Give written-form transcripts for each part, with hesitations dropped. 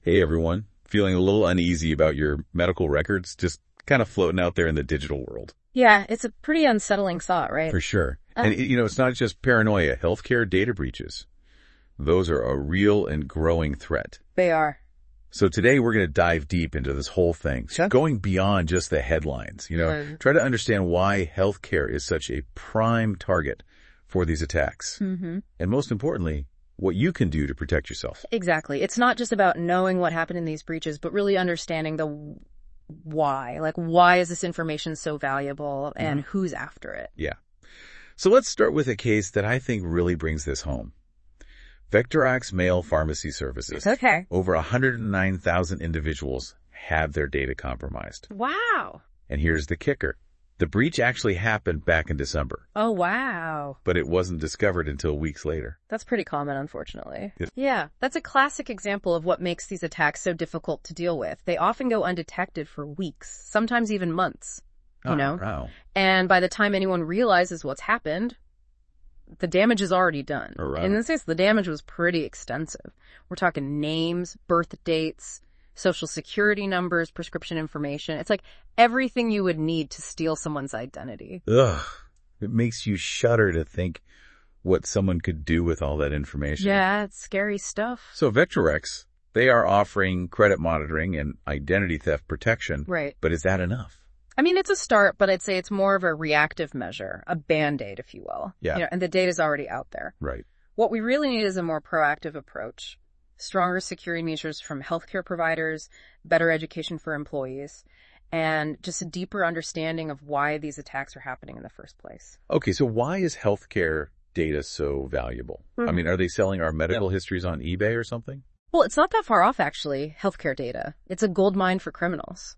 Hey everyone, feeling a little uneasy about your medical records just kind of floating out there in the digital world. Yeah, it's a pretty unsettling thought, right? For sure. And it's not just paranoia. Healthcare data breaches, those are a real and growing threat. They are. So today we're going to dive deep into this whole thing, going beyond just the headlines, try to understand why healthcare is such a prime target for these attacks. Mm-hmm. And most importantly, what you can do to protect yourself. Exactly. It's not just about knowing what happened in these breaches, but really understanding the why. Like, why is this information so valuable and who's after it? Yeah. So let's start with a case that I think really brings this home. Vectorox Mail Pharmacy Services. Okay. Over 109,000 individuals had their data compromised. Wow. And here's the kicker. The breach actually happened back in December. Oh, wow. But it wasn't discovered until weeks later. That's pretty common, unfortunately. Yeah, that's a classic example of what makes these attacks so difficult to deal with. They often go undetected for weeks, sometimes even months, you know? Wow. And by the time anyone realizes what's happened, the damage is already done. Right. In this case, the damage was pretty extensive. We're talking names, birth dates, social security numbers, prescription information. It's like everything you would need to steal someone's identity. Ugh. It makes you shudder to think what someone could do with all that information. Yeah, it's scary stuff. So Vectorox, they are offering credit monitoring and identity theft protection. Right. But is that enough? I mean, it's a start, but I'd say it's more of a reactive measure, a Band-Aid, if you will. Yeah. And the data's already out there. Right. What we really need is a more proactive approach. Stronger security measures from healthcare providers, better education for employees, and just a deeper understanding of why these attacks are happening in the first place. Okay, so why is healthcare data so valuable? I mean, are they selling our medical histories on eBay or something? Well, it's not that far off, actually, healthcare data. It's a gold mine for criminals.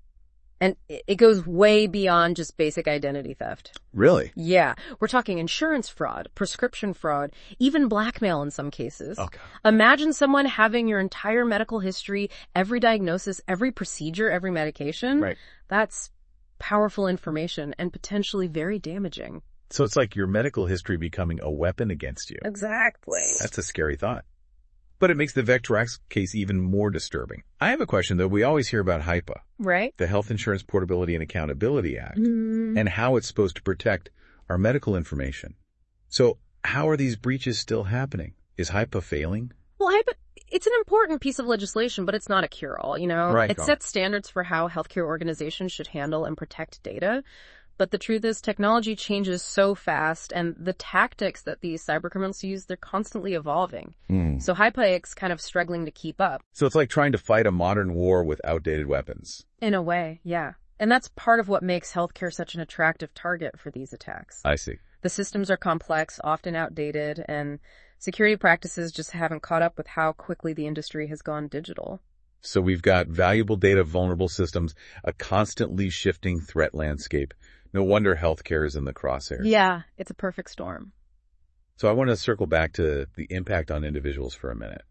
And it goes way beyond just basic identity theft. Really? Yeah. We're talking insurance fraud, prescription fraud, even blackmail in some cases. Okay. Imagine someone having your entire medical history, every diagnosis, every procedure, every medication. Right. That's powerful information and potentially very damaging. So it's like your medical history becoming a weapon against you. Exactly. That's a scary thought. But it makes the Vectorox case even more disturbing. I have a question, though. We always hear about HIPAA, Right. the Health Insurance Portability and Accountability Act, and how it's supposed to protect our medical information. So how are these breaches still happening? Is HIPAA failing? Well, it's an important piece of legislation, but it's not a cure-all, you know? Right. It sets standards for how healthcare organizations should handle and protect data. But the truth is, technology changes so fast, and the tactics that these cybercriminals use, they're constantly evolving. So HIPAA's kind of struggling to keep up. So it's like trying to fight a modern war with outdated weapons. In a way, yeah. And that's part of what makes healthcare such an attractive target for these attacks. I see. The systems are complex, often outdated, and security practices just haven't caught up with how quickly the industry has gone digital. So we've got valuable data, vulnerable systems, a constantly shifting threat landscape. No wonder healthcare is in the crosshairs. Yeah, it's a perfect storm. So I want to circle back to the impact on individuals for a minute.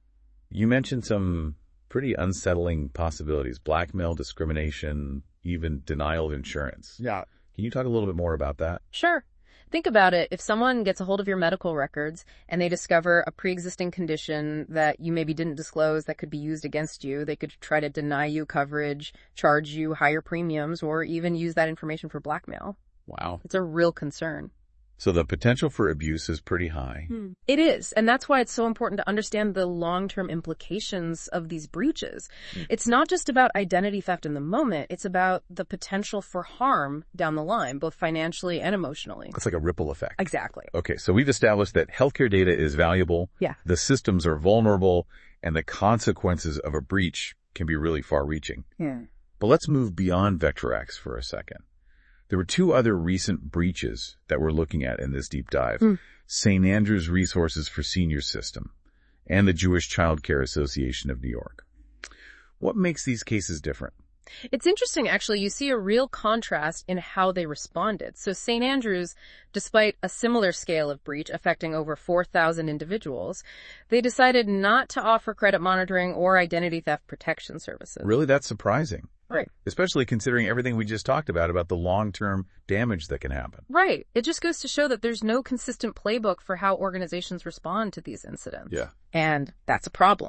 You mentioned some pretty unsettling possibilities, blackmail, discrimination, even denial of insurance. Yeah. Can you talk a little bit more about that? Sure. Think about it. If someone gets a hold of your medical records and they discover a pre-existing condition that you maybe didn't disclose that could be used against you, they could try to deny you coverage, charge you higher premiums, or even use that information for blackmail. Wow. It's a real concern. So the potential for abuse is pretty high. It is. And that's why it's so important to understand the long-term implications of these breaches. It's not just about identity theft in the moment. It's about the potential for harm down the line, both financially and emotionally. It's like a ripple effect. Exactly. Okay, so we've established that healthcare data is valuable. Yeah. The systems are vulnerable, and the consequences of a breach can be really far-reaching. But let's move beyond Vectorox for a second. There were two other recent breaches that we're looking at in this deep dive. St. Andrew's Resources for Seniors System and the Jewish Child Care Association of New York. What makes these cases different? It's interesting, actually. You see a real contrast in how they responded. So St. Andrews, despite a similar scale of breach affecting over 4,000 individuals, they decided not to offer credit monitoring or identity theft protection services. Really, that's surprising. Right. Especially considering everything we just talked about the long-term damage that can happen. Right. It just goes to show that there's no consistent playbook for how organizations respond to these incidents. Yeah. And that's a problem.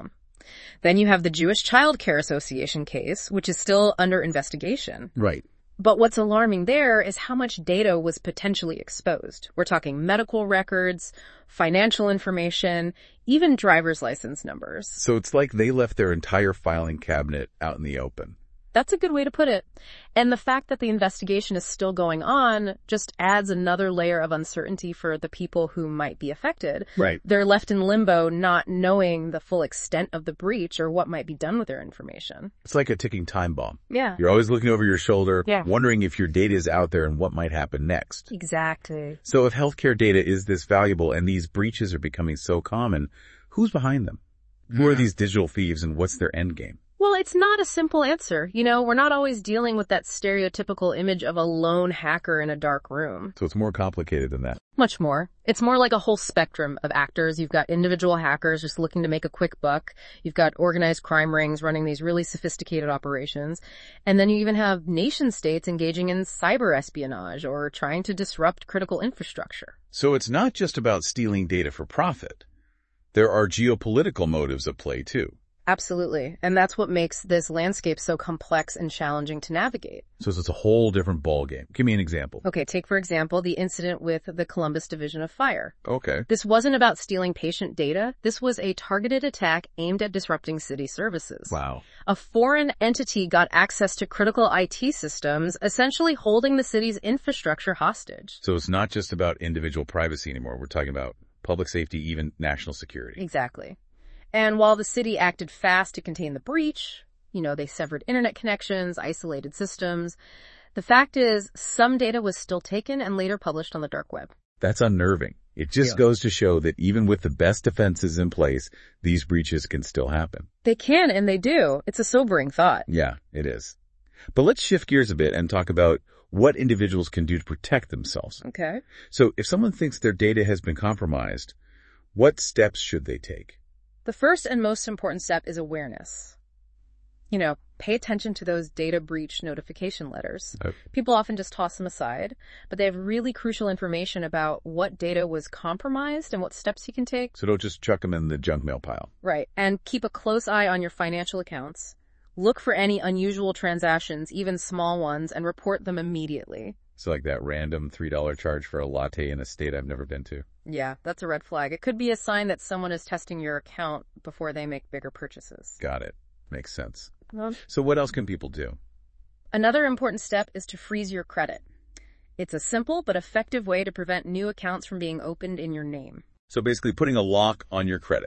Then you have the Jewish Child Care Association case, which is still under investigation. Right. But what's alarming there is how much data was potentially exposed. We're talking medical records, financial information, even driver's license numbers. So it's like they left their entire filing cabinet out in the open. That's a good way to put it. And the fact that the investigation is still going on just adds another layer of uncertainty for the people who might be affected. Right. They're left in limbo, not knowing the full extent of the breach or what might be done with their information. It's like a ticking time bomb. Yeah. You're always looking over your shoulder, wondering if your data is out there and what might happen next. Exactly. So if healthcare data is this valuable and these breaches are becoming so common, who's behind them? Who are these digital thieves and what's their end game? Well, it's not a simple answer. You know, we're not always dealing with that stereotypical image of a lone hacker in a dark room. So it's more complicated than that. Much more. It's more like a whole spectrum of actors. You've got individual hackers just looking to make a quick buck. You've got organized crime rings running these really sophisticated operations. And then you even have nation states engaging in cyber espionage or trying to disrupt critical infrastructure. So it's not just about stealing data for profit. There are geopolitical motives at play too. Absolutely. And that's what makes this landscape so complex and challenging to navigate. So it's a whole different ballgame. Give me an example. Okay, take for example the incident with the Columbus Division of Fire. Okay. This wasn't about stealing patient data. This was a targeted attack aimed at disrupting city services. Wow. A foreign entity got access to critical IT systems, essentially holding the city's infrastructure hostage. So it's not just about individual privacy anymore. We're talking about public safety, even national security. Exactly. And while the city acted fast to contain the breach, they severed internet connections, isolated systems, the fact is some data was still taken and later published on the dark web. That's unnerving. It just goes to show that even with the best defenses in place, these breaches can still happen. They can, and they do. It's a sobering thought. Yeah, it is. But let's shift gears a bit and talk about what individuals can do to protect themselves. Okay. So if someone thinks their data has been compromised, what steps should they take? The first and most important step is awareness. Pay attention to those data breach notification letters. Okay. People often just toss them aside, but they have really crucial information about what data was compromised and what steps you can take. So don't just chuck them in the junk mail pile. Right. And keep a close eye on your financial accounts. Look for any unusual transactions, even small ones, and report them immediately. So like that random $3 charge for a latte in a state I've never been to. Yeah, that's a red flag. It could be a sign that someone is testing your account before they make bigger purchases. Got it. Makes sense. Well, so what else can people do? Another important step is to freeze your credit. It's a simple but effective way to prevent new accounts from being opened in your name. So basically putting a lock on your credit.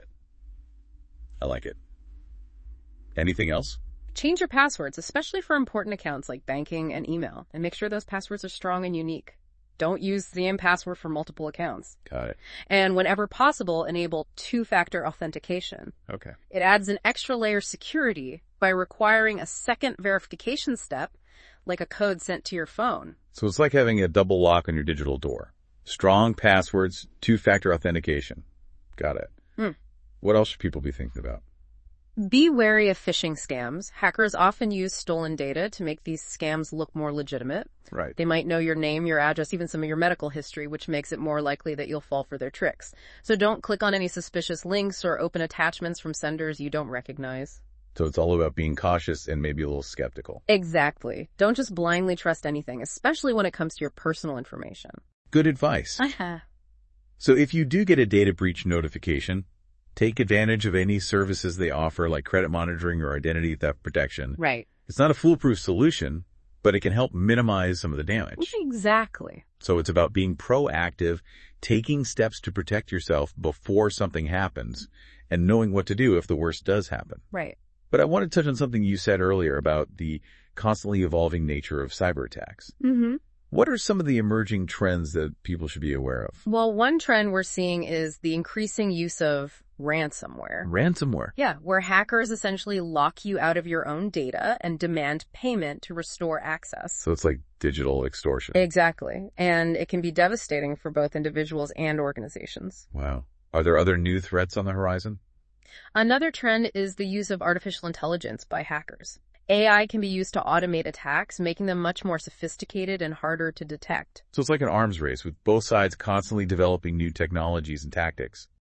I like it. Anything else? Change your passwords, especially for important accounts like banking and email, and make sure those passwords are strong and unique. Don't use the same password for multiple accounts. Got it. And whenever possible, enable two-factor authentication. Okay. It adds an extra layer of security by requiring a second verification step, like a code sent to your phone. So it's like having a double lock on your digital door. Strong passwords, two-factor authentication. Got it. What else should people be thinking about? Be wary of phishing scams. Hackers often use stolen data to make these scams look more legitimate. Right. They might know your name, your address, even some of your medical history, which makes it more likely that you'll fall for their tricks. So don't click on any suspicious links or open attachments from senders you don't recognize. So it's all about being cautious and maybe a little skeptical. Exactly. Don't just blindly trust anything, especially when it comes to your personal information. Good advice. Uh-huh. So if you do get a data breach notification, take advantage of any services they offer like credit monitoring or identity theft protection. Right. It's not a foolproof solution, but it can help minimize some of the damage. Exactly. So it's about being proactive, taking steps to protect yourself before something happens, and knowing what to do if the worst does happen. Right. But I want to touch on something you said earlier about the constantly evolving nature of cyber attacks. Mm-hmm. What are some of the emerging trends that people should be aware of? Well, one trend we're seeing is the increasing use of ransomware. Ransomware? Yeah, where hackers essentially lock you out of your own data and demand payment to restore access. So it's like digital extortion. Exactly. And it can be devastating for both individuals and organizations. Wow. Are there other new threats on the horizon? Another trend is the use of artificial intelligence by hackers. AI can be used to automate attacks, making them much more sophisticated and harder to detect. So it's like an arms race with both sides constantly developing new technologies and tactics.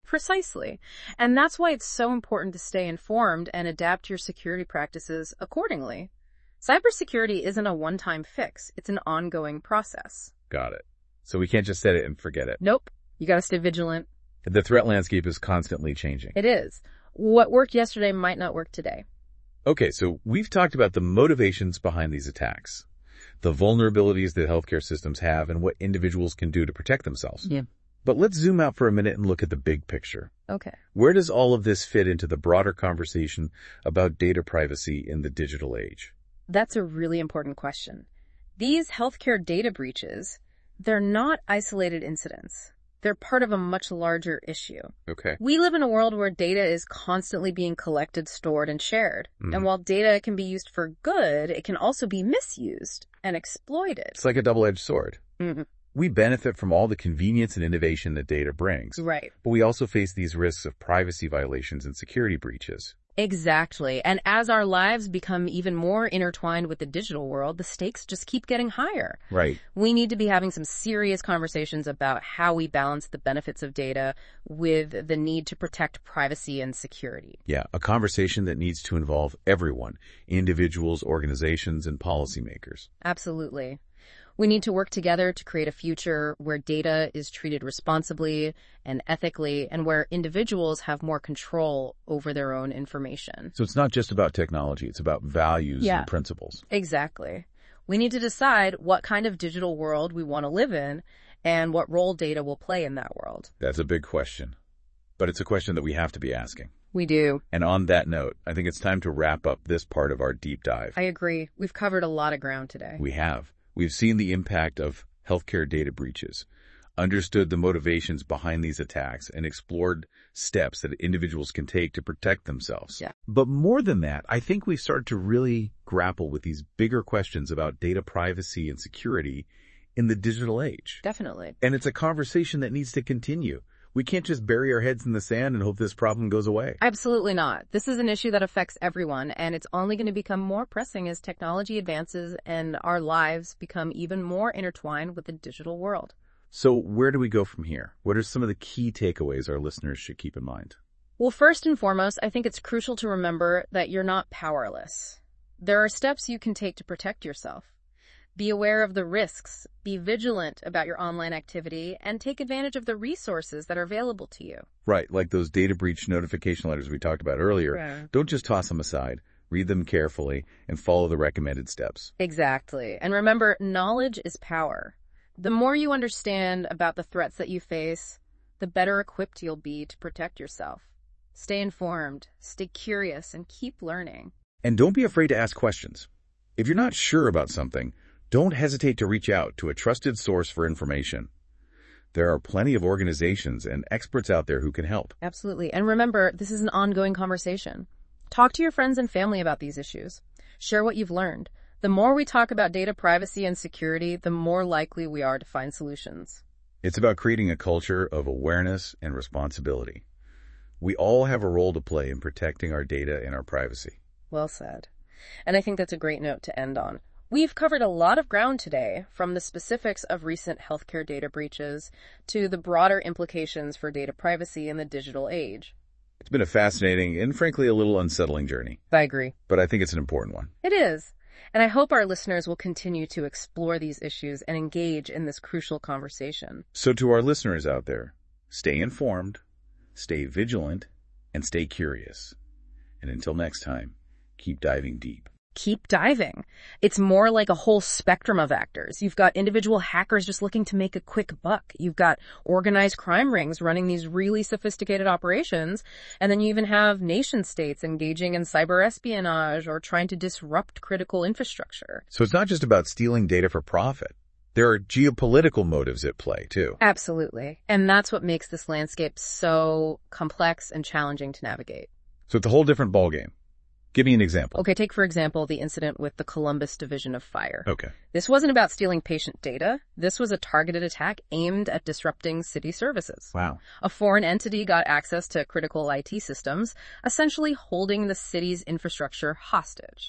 Precisely. And that's why it's so important to stay informed and adapt your security practices accordingly. Cybersecurity isn't a one-time fix. It's an ongoing process. Got it. So we can't just set it and forget it. Nope. You gotta stay vigilant. The threat landscape is constantly changing. It is. What worked yesterday might not work today. Okay, so we've talked about the motivations behind these attacks, the vulnerabilities that healthcare systems have, and what individuals can do to protect themselves. Yeah. But let's zoom out for a minute and look at the big picture. Okay. Where does all of this fit into the broader conversation about data privacy in the digital age? That's a really important question. These healthcare data breaches, they're not isolated incidents. They're part of a much larger issue. Okay. We live in a world where data is constantly being collected, stored, and shared. And while data can be used for good, it can also be misused and exploited. It's like a double-edged sword. Mm-hmm. We benefit from all the convenience and innovation that data brings. Right. But we also face these risks of privacy violations and security breaches. Exactly. And as our lives become even more intertwined with the digital world, the stakes just keep getting higher. Right. We need to be having some serious conversations about how we balance the benefits of data with the need to protect privacy and security. Yeah, a conversation that needs to involve everyone, individuals, organizations, and policymakers. Absolutely. We need to work together to create a future where data is treated responsibly and ethically, and where individuals have more control over their own information. So it's not just about technology, it's about values and principles. Exactly. We need to decide what kind of digital world we want to live in and what role data will play in that world. That's a big question, but it's a question that we have to be asking. We do. And on that note, I think it's time to wrap up this part of our deep dive. I agree. We've covered a lot of ground today. We have. We've seen the impact of healthcare data breaches, understood the motivations behind these attacks, and explored steps that individuals can take to protect themselves. Yeah. But more than that, I think we've started to really grapple with these bigger questions about data privacy and security in the digital age. Definitely. And it's a conversation that needs to continue. We can't just bury our heads in the sand and hope this problem goes away. Absolutely not. This is an issue that affects everyone, and it's only going to become more pressing as technology advances and our lives become even more intertwined with the digital world. So where do we go from here? What are some of the key takeaways our listeners should keep in mind? Well, first and foremost, I think it's crucial to remember that you're not powerless. There are steps you can take to protect yourself. Be aware of the risks, be vigilant about your online activity, and take advantage of the resources that are available to you. Right, like those data breach notification letters we talked about earlier. Yeah. Don't just toss them aside. Read them carefully and follow the recommended steps. Exactly. And remember, knowledge is power. The more you understand about the threats that you face, the better equipped you'll be to protect yourself. Stay informed, stay curious, and keep learning. And don't be afraid to ask questions. If you're not sure about something, don't hesitate to reach out to a trusted source for information. There are plenty of organizations and experts out there who can help. Absolutely. And remember, this is an ongoing conversation. Talk to your friends and family about these issues. Share what you've learned. The more we talk about data privacy and security, the more likely we are to find solutions. It's about creating a culture of awareness and responsibility. We all have a role to play in protecting our data and our privacy. Well said. And I think that's a great note to end on. We've covered a lot of ground today, from the specifics of recent healthcare data breaches to the broader implications for data privacy in the digital age. It's been a fascinating and frankly a little unsettling journey. I agree. But I think it's an important one. It is. And I hope our listeners will continue to explore these issues and engage in this crucial conversation. So to our listeners out there, stay informed, stay vigilant, and stay curious. And until next time, keep diving deep. Keep diving. It's more like a whole spectrum of actors. You've got individual hackers just looking to make a quick buck. You've got organized crime rings running these really sophisticated operations. And then you even have nation states engaging in cyber espionage or trying to disrupt critical infrastructure. So it's not just about stealing data for profit. There are geopolitical motives at play, too. Absolutely. And that's what makes this landscape so complex and challenging to navigate. So it's a whole different ballgame. Give me an example. Okay, take for example the incident with the Columbus Division of Fire. Okay. This wasn't about stealing patient data. This was a targeted attack aimed at disrupting city services. Wow. A foreign entity got access to critical IT systems, essentially holding the city's infrastructure hostage.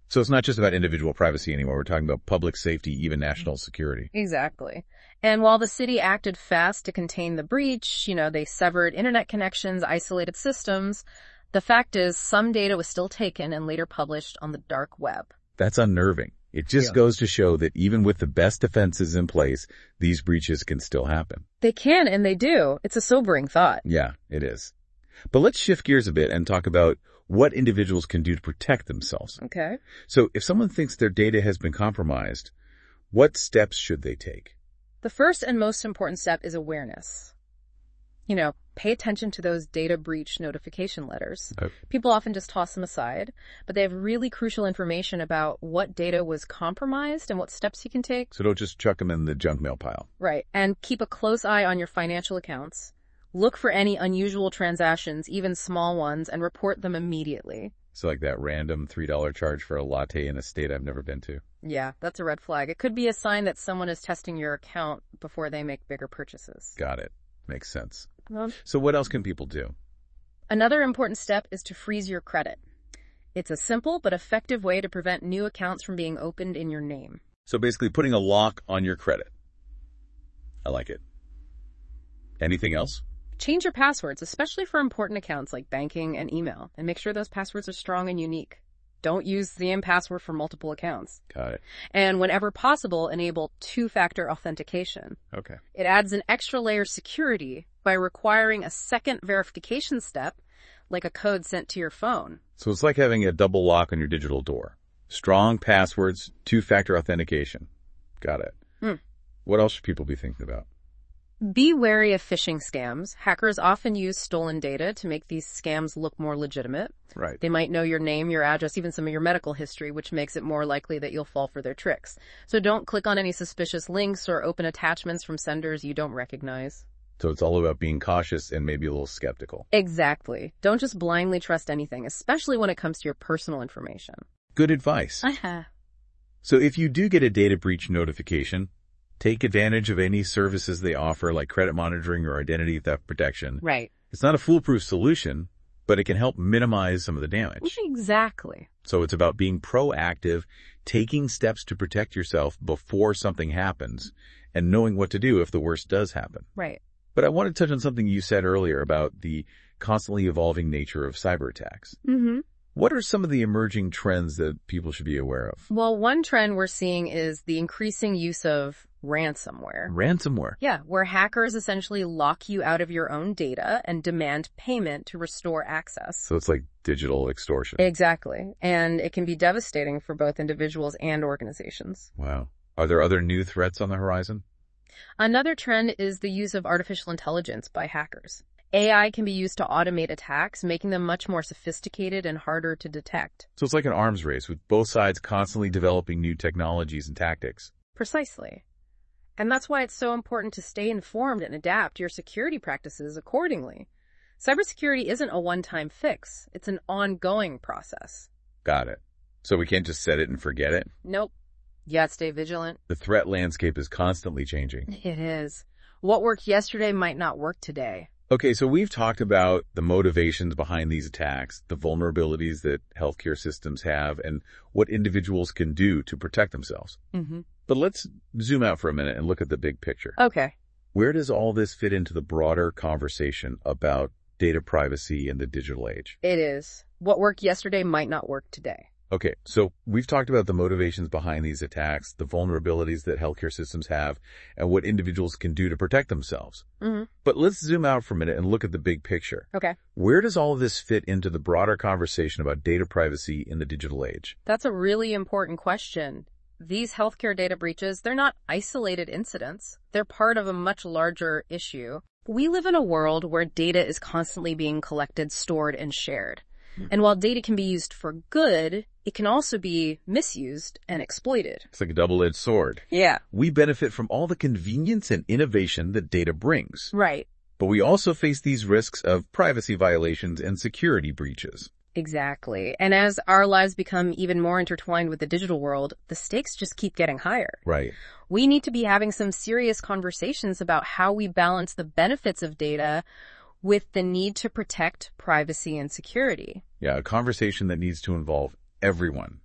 So it's not just about individual privacy anymore. We're talking about public safety, even national security. Exactly. And while the city acted fast to contain the breach, they severed internet connections, isolated systems, the fact is some data was still taken and later published on the dark web. That's unnerving. It just goes to show that even with the best defenses in place, these breaches can still happen. They can, and they do. It's a sobering thought. Yeah, it is. But let's shift gears a bit and talk about what individuals can do to protect themselves. Okay. So if someone thinks their data has been compromised, what steps should they take? The first and most important step is awareness. Pay attention to those data breach notification letters. Okay. People often just toss them aside, but they have really crucial information about what data was compromised and what steps you can take. So don't just chuck them in the junk mail pile. Right. And keep a close eye on your financial accounts. Look for any unusual transactions, even small ones, and report them immediately. So like that random $3 charge for a latte in a state I've never been to. Yeah, that's a red flag. It could be a sign that someone is testing your account before they make bigger purchases. Got it. Makes sense. So what else can people do? Another important step is to freeze your credit. It's a simple but effective way to prevent new accounts from being opened in your name. So basically putting a lock on your credit. I like it. Anything else? Change your passwords, especially for important accounts like banking and email, and make sure those passwords are strong and unique. Don't use the same password for multiple accounts. Got it. And whenever possible, enable two-factor authentication. Okay. It adds an extra layer of security by requiring a second verification step, like a code sent to your phone. So it's like having a double lock on your digital door. Strong passwords, two-factor authentication. Got it. What else should people be thinking about? Be wary of phishing scams. Hackers often use stolen data to make these scams look more legitimate. Right. They might know your name, your address, even some of your medical history, which makes it more likely that you'll fall for their tricks. So don't click on any suspicious links or open attachments from senders you don't recognize. So it's all about being cautious and maybe a little skeptical. Exactly. Don't just blindly trust anything, especially when it comes to your personal information. Good advice. So if you do get a data breach notification, take advantage of any services they offer like credit monitoring or identity theft protection. Right. It's not a foolproof solution, but it can help minimize some of the damage. Exactly. So it's about being proactive, taking steps to protect yourself before something happens, and knowing what to do if the worst does happen. Right. But I want to touch on something you said earlier about the constantly evolving nature of cyber attacks. What are some of the emerging trends that people should be aware of? Well, one trend we're seeing is the increasing use of ransomware. Ransomware? Yeah, where hackers essentially lock you out of your own data and demand payment to restore access. So it's like digital extortion. Exactly. And it can be devastating for both individuals and organizations. Wow. Are there other new threats on the horizon? Another trend is the use of artificial intelligence by hackers. AI can be used to automate attacks, making them much more sophisticated and harder to detect. So it's like an arms race with both sides constantly developing new technologies and tactics. Precisely. And that's why it's so important to stay informed and adapt your security practices accordingly. Cybersecurity isn't a one-time fix. It's an ongoing process. Got it. So we can't just set it and forget it? Nope. You gotta stay vigilant. The threat landscape is constantly changing. It is. What worked yesterday might not work today. Okay, so we've talked about the motivations behind these attacks, the vulnerabilities that healthcare systems have, and what individuals can do to protect themselves. But let's zoom out for a minute and look at the big picture. Okay. Where does all this fit into the broader conversation about data privacy in the digital age? It is. What worked yesterday might not work today. Okay, so we've talked about the motivations behind these attacks, the vulnerabilities that healthcare systems have, and what individuals can do to protect themselves. But let's zoom out for a minute and look at the big picture. Okay. Where does all of this fit into the broader conversation about data privacy in the digital age? That's a really important question. These healthcare data breaches, they're not isolated incidents. They're part of a much larger issue. We live in a world where data is constantly being collected, stored, and shared. And while data can be used for good, it can also be misused and exploited. It's like a double-edged sword. Yeah. We benefit from all the convenience and innovation that data brings. Right. But we also face these risks of privacy violations and security breaches. Exactly. And as our lives become even more intertwined with the digital world, the stakes just keep getting higher. Right. We need to be having some serious conversations about how we balance the benefits of data with the need to protect privacy and security. Yeah, a conversation that needs to involve everyone.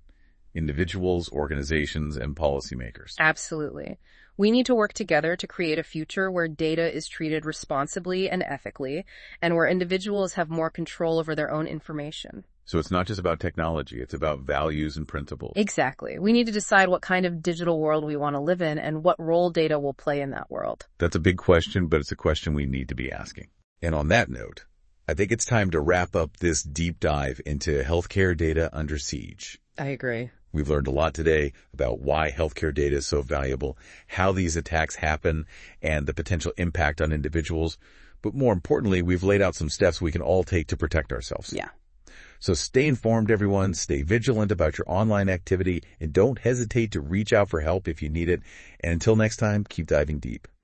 individuals, organizations, and policymakers. Absolutely. We need to work together to create a future where data is treated responsibly and ethically, and where individuals have more control over their own information. So it's not just about technology, it's about values and principles. Exactly. We need to decide what kind of digital world we want to live in and what role data will play in that world. That's a big question, but it's a question we need to be asking. And on that note, I think it's time to wrap up this deep dive into healthcare data under siege. I agree. We've learned a lot today about why healthcare data is so valuable, how these attacks happen, and the potential impact on individuals. But more importantly, we've laid out some steps we can all take to protect ourselves. Yeah. So stay informed, everyone. Stay vigilant about your online activity, and don't hesitate to reach out for help if you need it. And until next time, keep diving deep.